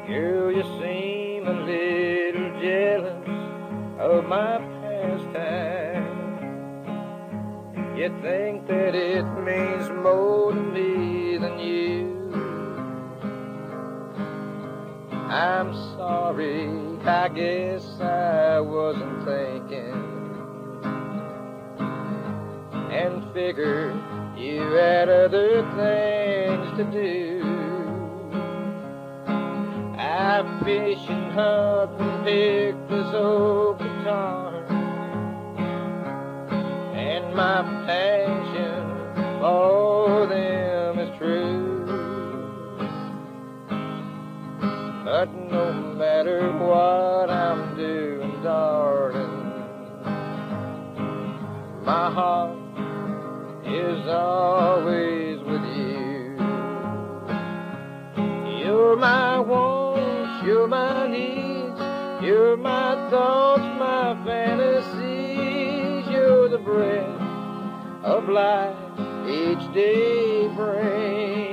Girl, you seem a little jealous of my pastime. You think that it means more to me than you. I'm sorry, I guess I wasn't thinking, and figured you had other things to do. I fish and hunt and pick this old guitar, and my passion for them is true. But no matter what I'm doing, darling, my heart is always with you. You're my wants, you're my needs, you're my thoughts, my fantasies. You're the breath of life each day brings.